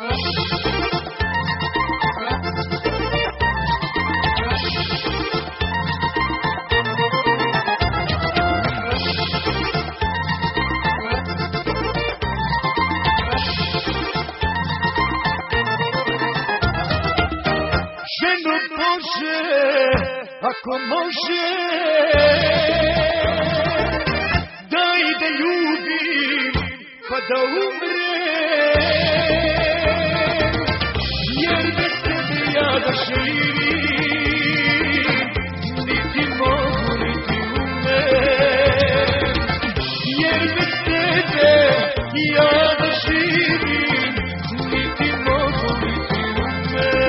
Ženo Bože, ako može, daj da ljubim pa da umrem, jer bez tebe ja da živim, niti mogu, niti umrem, jer bez tebe ja da živim, niti mogu, niti umrem.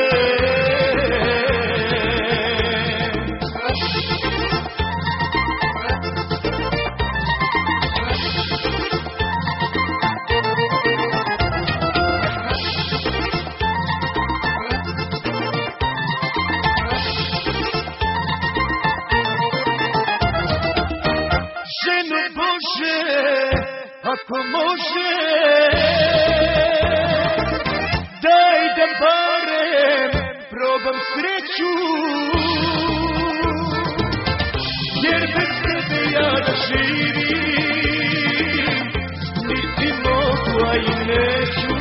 Ženo Bože, ako može, daj da barem probam sreću, jer bez tebe ja da živim, niti mogu, a i neću,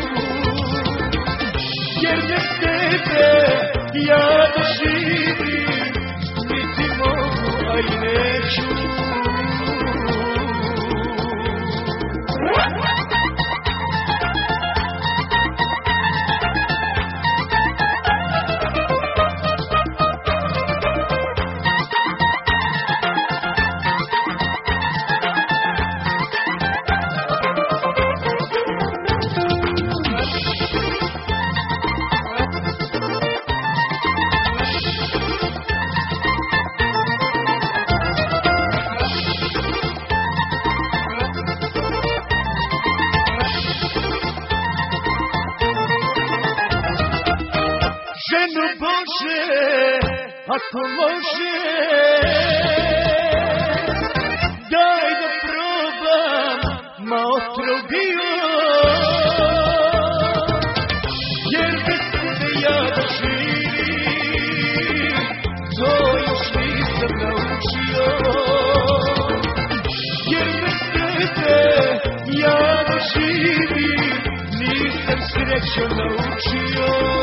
jer bez tebe ja da živim, niti mogu, a i neću. Ženo Bože, ako može, daj da probam, ma otrov bio, jer bez tebe ja da živim, to još nisam naučio, jer bez tebe ja da živim, nisam srećo naučio.